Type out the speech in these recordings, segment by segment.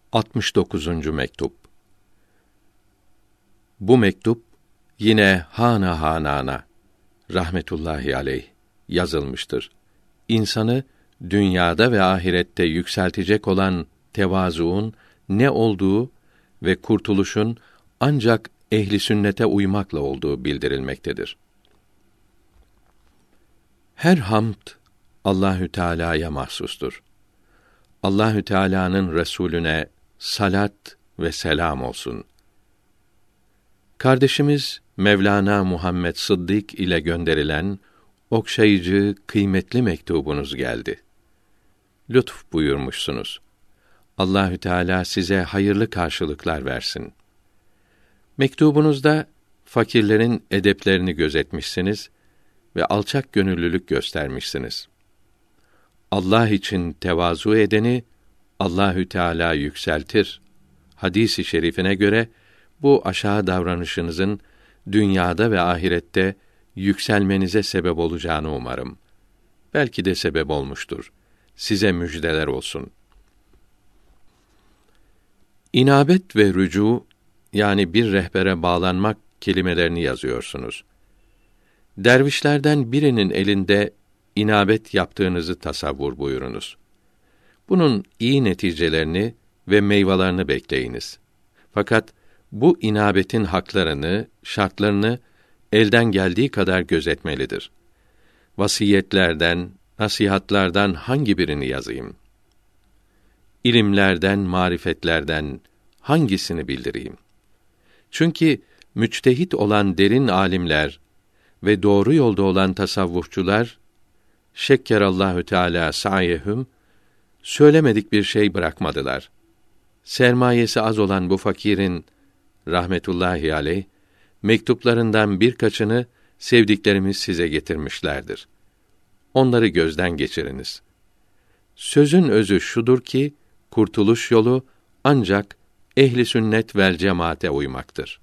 69. mektup. Bu mektup yine Hana Hanan'a rahmetullahi aleyh yazılmıştır. İnsanı dünyada ve ahirette yükseltecek olan tevazuun ne olduğu ve kurtuluşun ancak ehli sünnete uymakla olduğu bildirilmektedir. Her hamd Allahü Teala'ya mahsustur. Allahü Teala'nın Resulüne salat ve selam olsun. Kardeşimiz Mevlana Muhammed Sıddık ile gönderilen okşayıcı, kıymetli mektubunuz geldi. Lütf buyurmuşsunuz. Allahü Teala size hayırlı karşılıklar versin. Mektubunuzda fakirlerin edeplerini gözetmişsiniz ve alçak gönüllülük göstermişsiniz. Allah için tevazu edeni Allahü Teala yükseltir. Hadis-i şerifine göre bu aşağı davranışınızın dünyada ve ahirette yükselmenize sebep olacağını umarım. Belki de sebep olmuştur. Size müjdeler olsun. İnabet ve rücu, yani bir rehbere bağlanmak kelimelerini yazıyorsunuz. Dervişlerden birinin elinde inabet yaptığınızı tasavvur buyurunuz. Bunun iyi neticelerini ve meyvelerini bekleyiniz. Fakat bu inabetin haklarını, şartlarını elden geldiği kadar gözetmelidir. Vasiyetlerden, nasihatlardan hangi birini yazayım? İlimlerden, marifetlerden hangisini bildireyim? Çünkü müçtehit olan derin alimler ve doğru yolda olan tasavvufçular, şekkerallahü teâlâ sa'yehum, söylemedik bir şey bırakmadılar. Sermayesi az olan bu fakirin rahmetullahi aleyh mektuplarından birkaçını sevdiklerimiz size getirmişlerdir. Onları gözden geçiriniz. Sözün özü şudur ki kurtuluş yolu ancak ehli sünnet vel cemaate uymaktır.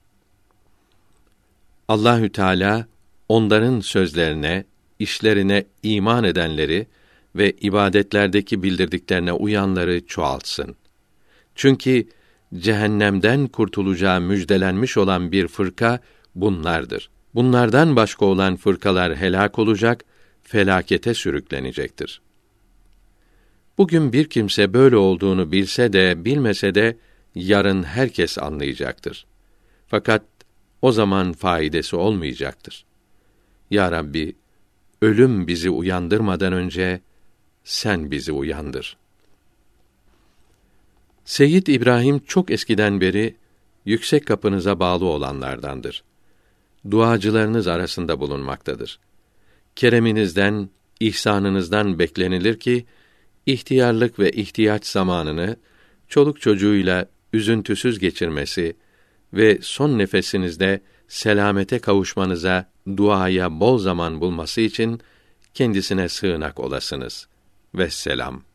Allahü Teala onların sözlerine, işlerine iman edenleri ve ibadetlerdeki bildirdiklerine uyanları çoğaltsın. Çünkü cehennemden kurtulacağı müjdelenmiş olan bir fırka bunlardır. Bunlardan başka olan fırkalar helak olacak, felakete sürüklenecektir. Bugün bir kimse böyle olduğunu bilse de bilmese de yarın herkes anlayacaktır. Fakat o zaman faydası olmayacaktır. Ya Rabbi, ölüm bizi uyandırmadan önce sen bizi uyandır. Seyyid İbrahim çok eskiden beri yüksek kapınıza bağlı olanlardandır. Duacılarınız arasında bulunmaktadır. Kereminizden, ihsanınızdan beklenilir ki ihtiyarlık ve ihtiyaç zamanını çoluk çocuğuyla üzüntüsüz geçirmesi ve son nefesinizde selamete kavuşmanıza duaya bol zaman bulması için kendisine sığınak olasınız. Vesselam.